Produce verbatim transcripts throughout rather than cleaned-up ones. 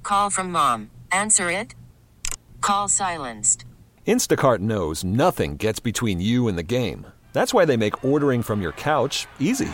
Call from mom. Answer it. Call silenced. Instacart knows nothing gets between you and the game. That's why they make ordering from your couch easy.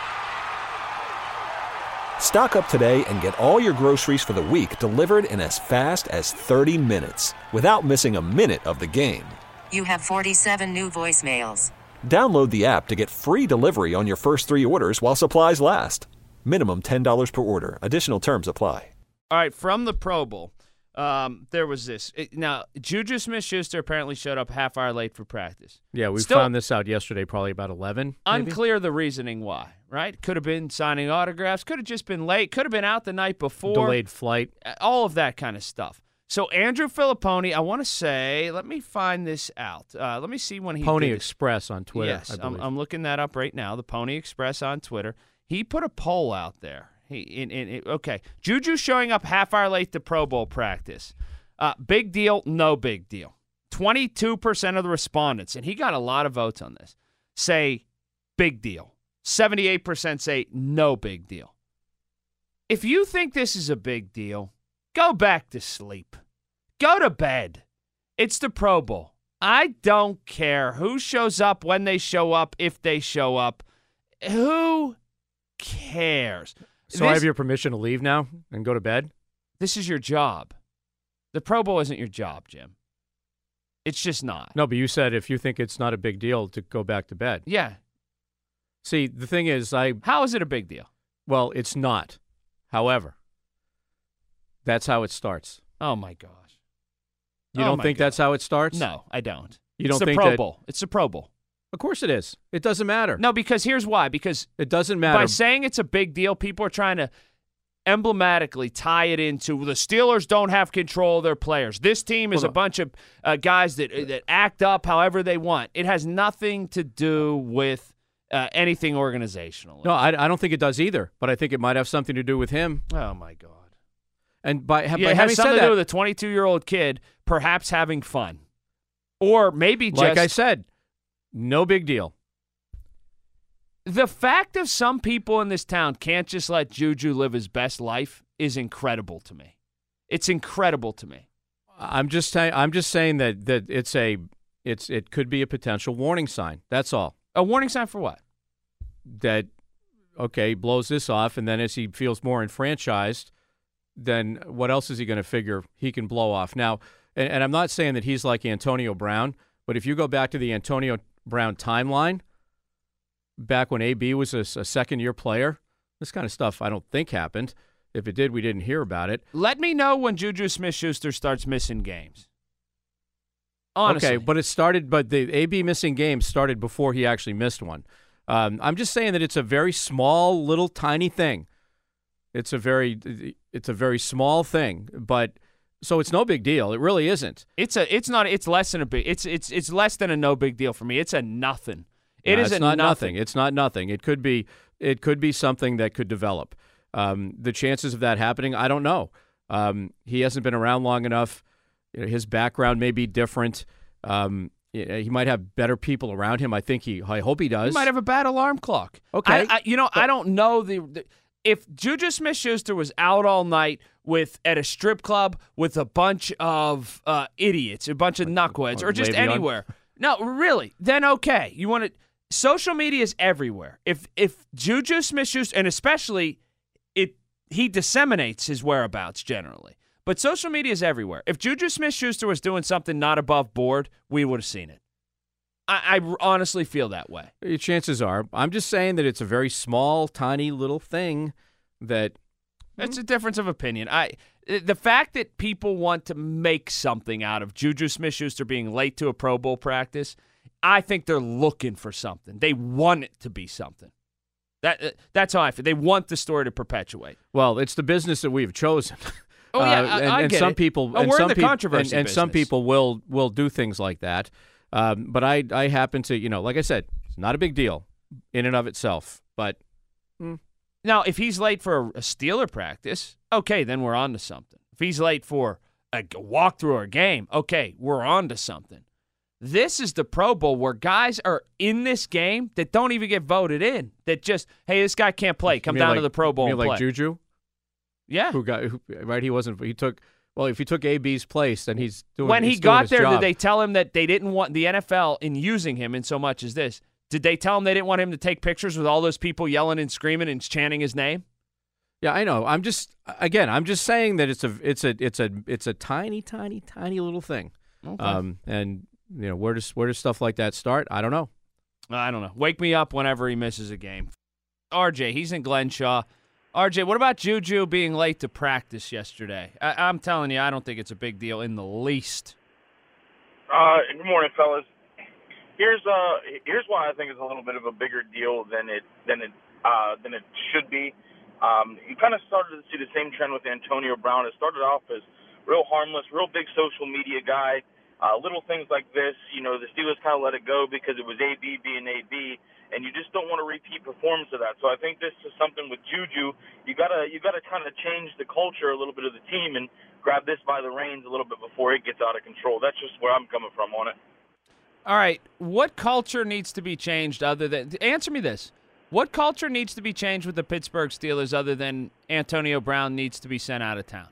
Stock up today and get all your groceries for the week delivered in as fast as thirty minutes without missing a minute of the game. You have forty-seven new voicemails. Download the app to get free delivery on your first three orders while supplies last. Minimum ten dollars per order. Additional terms apply. All right, from the Pro Bowl, um, there was this. It, now, Juju Smith-Schuster apparently showed up a half hour late for practice. Yeah, we Still, found this out yesterday, probably about eleven. Maybe? Unclear the reasoning why, right? Could have been signing autographs. Could have just been late. Could have been out the night before. Delayed flight. All of that kind of stuff. So Andrew Filipponi, I want to say, let me find this out. Uh, let me see when he Pony did Express on Twitter, Yes, I I'm, believe. I'm looking that up right now, the Pony Express on Twitter. He put a poll out there. He in, in, in, Okay, Juju showing up half hour late to Pro Bowl practice. Uh, big deal, no big deal. twenty-two percent of the respondents, and he got a lot of votes on this, say big deal. seventy-eight percent say no big deal. If you think this is a big deal, go back to sleep. Go to bed. It's the Pro Bowl. I don't care who shows up, when they show up, if they show up. Who cares? So this, I have your permission to leave now and go to bed? This is your job. The Pro Bowl isn't your job, Jim. It's just not. No, but you said if you think it's not a big deal to go back to bed. Yeah. See, the thing is, I... How is it a big deal? Well, it's not. However, that's how it starts. Oh, my gosh. You oh don't my think God. that's how it starts? No, I don't. You don't it's the think Pro that... Bowl. It's the Pro Bowl. Of course it is. It doesn't matter. No, because here's why. Because it doesn't matter. By saying it's a big deal, people are trying to emblematically tie it into the Steelers don't have control of their players. This team is Hold a bunch of uh, guys that that act up however they want. It has nothing to do with uh, anything organizational. No, I, I don't think it does either, but I think it might have something to do with him. Oh, my God. And by, yeah, by it having has something said to that, do with a twenty-two-year-old kid perhaps having fun. Or maybe just... like I said, no big deal. The fact of some people in this town can't just let Juju live his best life is incredible to me. It's incredible to me. I'm just saying. I'm just saying that that it's a it's it could be a potential warning sign. That's all. A warning sign for what? That okay, he blows this off, and then as he feels more enfranchised, then what else is he going to figure he can blow off now? And, and I'm not saying that he's like Antonio Brown, but if you go back to the Antonio Brown timeline, back when A B was a, a second-year player, this kind of stuff I don't think happened. If it did, we didn't hear about it. Let me know when Juju Smith-Schuster starts missing games. Honestly. Okay, but it started, but the A B missing games started before he actually missed one. Um, I'm just saying that it's a very small, little, tiny thing. It's a very, it's a very small thing, but so it's no big deal. It really isn't. It's a, it's not, it's less than a big, it's, it's, it's less than a no big deal for me. It's a nothing. It no, is it's a not nothing. nothing. It's not nothing. It could be, it could be something that could develop. Um, the chances of that happening, I don't know. Um, he hasn't been around long enough. You know, his background may be different. Um, he might have better people around him. I think he. I hope he does. He might have a bad alarm clock. Okay, I, I, you know, but, I don't know the, the if Juju Smith-Schuster was out all night with at a strip club with a bunch of uh, idiots, a bunch of knuckleheads, or just Le'Veon? anywhere. No, really. Then okay, you want to. Social media is everywhere. If if Juju Smith-Schuster, and especially it, he disseminates his whereabouts generally. But social media is everywhere. If Juju Smith-Schuster was doing something not above board, we would have seen it. I, I honestly feel that way. Chances are. I'm just saying that it's a very small, tiny little thing that... It's a difference of opinion. I The fact that people want to make something out of Juju Smith-Schuster being late to a Pro Bowl practice, I think they're looking for something. They want it to be something. That That's how I feel. They want the story to perpetuate. Well, it's the business that we've chosen. Oh yeah, uh, I, and, I and get some it. people, oh, and we're some in the people, controversy and, and some business. people will will do things like that. Um, but I, I happen to, you know, like I said, it's not a big deal in and of itself. But mm. Now, if he's late for a, a Steeler practice, okay, then we're on to something. If he's late for a walkthrough or a game, okay, we're on to something. This is the Pro Bowl where guys are in this game that don't even get voted in. That just, hey, this guy can't play. Come down like, to the Pro Bowl you and mean play. Like Juju? Yeah. Who got who, right? He wasn't. He took. Well, if he took A B's place, then he's doing. When he's he doing got his there, job. did they tell him that they didn't want the N F L in using him in so much as this? Did they tell him they didn't want him to take pictures with all those people yelling and screaming and chanting his name? Yeah, I know. I'm just again. I'm just saying that it's a it's a it's a it's a tiny, tiny, tiny little thing. Okay. Um, and you know where does where does stuff like that start? I don't know. I don't know. Wake me up whenever he misses a game. R J, he's in Glenshaw. R J, what about Juju being late to practice yesterday? I- I'm telling you, I don't think it's a big deal in the least. Uh, good morning, fellas. Here's uh, here's why I think it's a little bit of a bigger deal than it than it uh, than it should be. Um, you kind of started to see the same trend with Antonio Brown. It started off as real harmless, real big social media guy. Uh, little things like this, you know, the Steelers kind of let it go because it was A B being A B, and you just don't want to repeat performance of that. So I think this is something with Juju. You gotta you gotta kind of change the culture a little bit of the team and grab this by the reins a little bit before it gets out of control. That's just where I'm coming from on it. All right, what culture needs to be changed other than – answer me this. What culture needs to be changed with the Pittsburgh Steelers other than Antonio Brown needs to be sent out of town?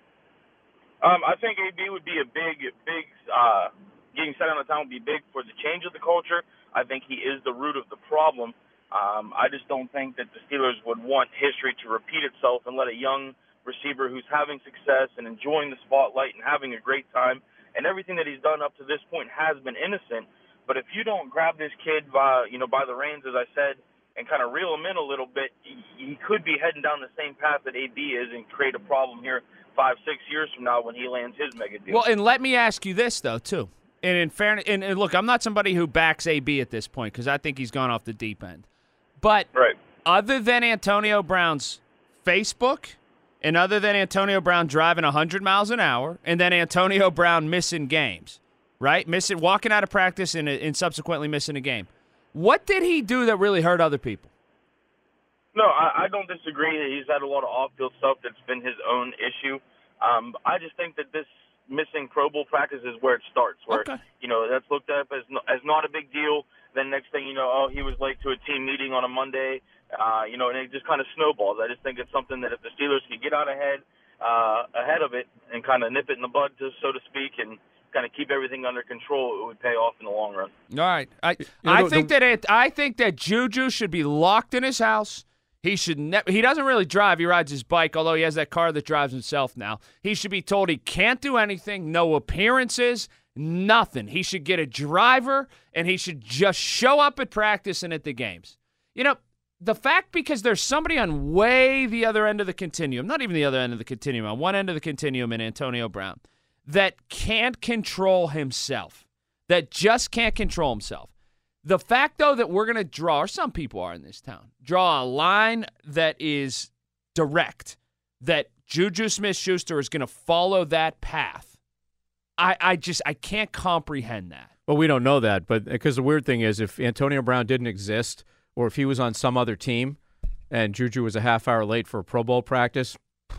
Um, I think A B would be a big, big uh, getting sent out of town would be big for the change of the culture. I think he is the root of the problem. Um, I just don't think that the Steelers would want history to repeat itself and let a young receiver who's having success and enjoying the spotlight and having a great time, and everything that he's done up to this point has been innocent. But if you don't grab this kid by, you know, by the reins, as I said, and kind of reel him in a little bit, he, he could be heading down the same path that A B is and create a problem here five, six years from now when he lands his mega deal. Well, and let me ask you this, though, too. And in fairness, and, and look, I'm not somebody who backs A B at this point because I think he's gone off the deep end. But right. Other than Antonio Brown's Facebook and other than Antonio Brown driving one hundred miles an hour and then Antonio Brown missing games, right? Missing, walking out of practice and, and subsequently missing a game. What did he do that really hurt other people? No, I, I don't disagree that he's had a lot of off-field stuff that's been his own issue. Um, I just think that this missing Pro Bowl practice is where it starts, where, okay. you know, that's looked at as, no, as not a big deal. Then next thing you know, oh, he was late to a team meeting on a Monday, uh, you know, and it just kind of snowballs. I just think it's something that if the Steelers could get out ahead, uh, ahead of it and kind of nip it in the bud, just so to speak, and kind of keep everything under control, it would pay off in the long run. All right. I You know, I the- think the- that it, I think that Juju should be locked in his house. He should ne- he doesn't really drive. He rides his bike, although he has that car that drives himself now. He should be told he can't do anything, no appearances, nothing. He should get a driver, and he should just show up at practice and at the games. You know, the fact because there's somebody on way the other end of the continuum, not even the other end of the continuum, on one end of the continuum in Antonio Brown, that can't control himself, that just can't control himself. The fact, though, that we're going to draw, or some people are in this town, draw a line that is direct, that Juju Smith-Schuster is going to follow that path, I, I just, I can't comprehend that. Well, we don't know that, but because the weird thing is if Antonio Brown didn't exist or if he was on some other team and Juju was a half hour late for a Pro Bowl practice,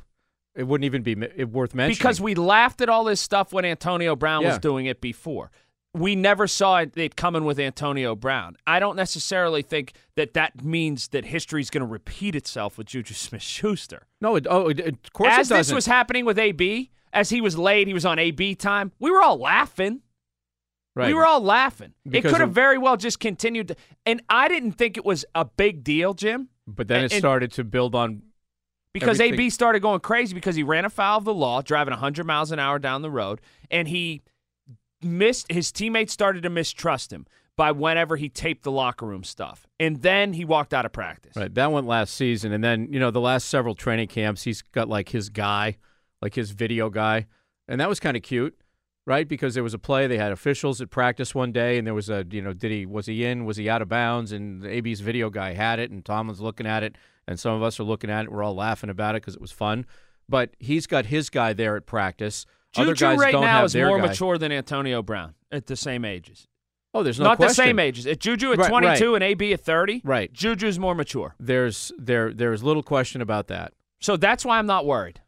it wouldn't even be worth mentioning. Because we laughed at all this stuff when Antonio Brown Yeah. was doing it before. We never saw it, it coming with Antonio Brown. I don't necessarily think that that means that history is going to repeat itself with Juju Smith-Schuster. No, it, oh, it, of course As it doesn't. this was happening with A B, as he was late, he was on A B time, we were all laughing. right. We were all laughing. Because it could have of- very well just continued. To, and I didn't think it was a big deal, Jim, But then and- it and- started to build on because everything. A B started going crazy because he ran afoul of the law, driving one hundred miles an hour down the road, and he missed, his teammates started to mistrust him by whenever he taped the locker room stuff. And then he walked out of practice. Right, that went last season, and then you know the last several training camps, he's got like his guy, like his video guy, and that was kind of cute, right? Because there was a play, they had officials at practice one day, and there was a you know, did he was he in, was he out of bounds? And A B's video guy had it, and Tomlin's looking at it, and some of us are looking at it. We're all laughing about it because it was fun, but he's got his guy there at practice. Other Juju guys right don't now have is their more guy. mature than Antonio Brown at the same ages. Oh, there's no Not question. the same ages. At Juju at Right, twenty-two right. and A B at thirty, Right. Juju's more mature. There's there there's little question about that. So that's why I'm not worried.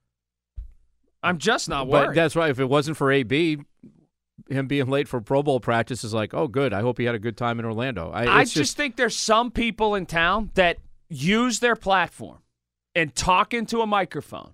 I'm just not But worried. that's right. If it wasn't for A B, him being late for Pro Bowl practice is like, oh, good. I hope he had a good time in Orlando. I, I it's just, think there's some people in town that use their platform and talk into a microphone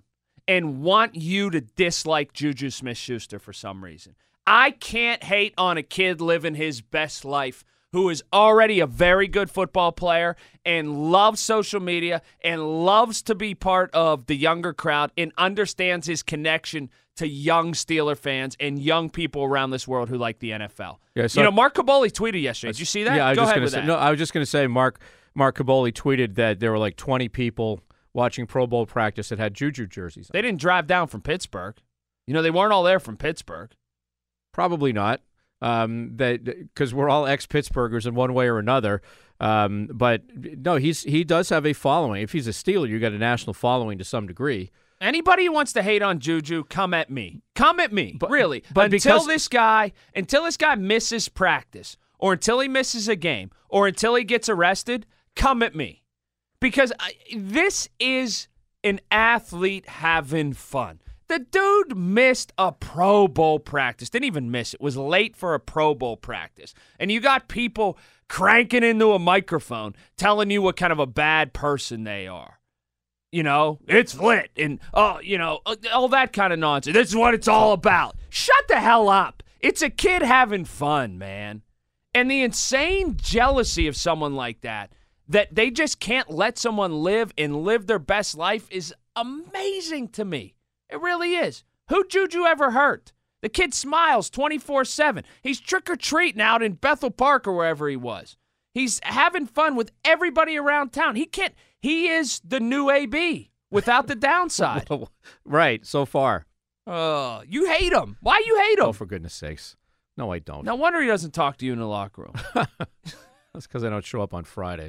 and want you to dislike Juju Smith-Schuster for some reason. I can't hate on a kid living his best life who is already a very good football player and loves social media and loves to be part of the younger crowd and understands his connection to young Steeler fans and young people around this world who like the N F L. Yeah, so, you know, Mark Kaboly tweeted yesterday. Did you see that? Yeah, I was Go just ahead gonna with say, that. No, I was just going to say Mark Mark Kaboly tweeted that there were like twenty people watching Pro Bowl practice that had Juju jerseys on. They didn't drive down from Pittsburgh. You know, they weren't all there from Pittsburgh. Probably not. Um, that because we're all ex-Pittsburghers in one way or another. Um, but no, he's he does have a following. If he's a Steeler, you got a national following to some degree. Anybody who wants to hate on Juju, come at me. Come at me, but, really. But until because, this guy, until this guy misses practice, or until he misses a game, or until he gets arrested, come at me, because I, this is an athlete having fun. The dude missed a Pro Bowl practice. Didn't even miss it. Was late for a Pro Bowl practice. And you got people cranking into a microphone telling you what kind of a bad person they are. You know, it's lit. And, oh, you know, all that kind of nonsense. This is what it's all about. Shut the hell up. It's a kid having fun, man. And the insane jealousy of someone like that, that they just can't let someone live and live their best life, is amazing to me. It really is. Who Juju ever hurt? The kid smiles twenty-four seven. He's trick-or-treating out in Bethel Park or wherever he was. He's having fun with everybody around town. He can't. He is the new A B without the downside. Right, so far. Oh, you hate him. Why you hate him? Oh, for goodness sakes. No, I don't. No wonder he doesn't talk to you in the locker room. That's because I don't show up on Fridays.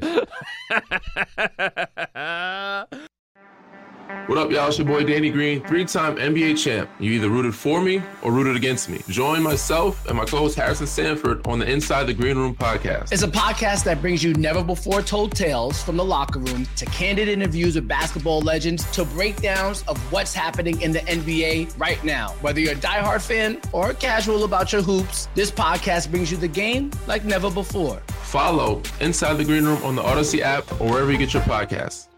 What up, y'all? It's your boy Danny Green, three-time N B A champ. You either rooted for me or rooted against me. Join myself and my co-host Harrison Sanford on the Inside the Green Room podcast. It's a podcast that brings you never-before-told tales from the locker room to candid interviews with basketball legends to breakdowns of what's happening in the N B A right now. Whether you're a diehard fan or casual about your hoops, this podcast brings you the game like never before. Follow Inside the Green Room on the Odyssey app or wherever you get your podcasts.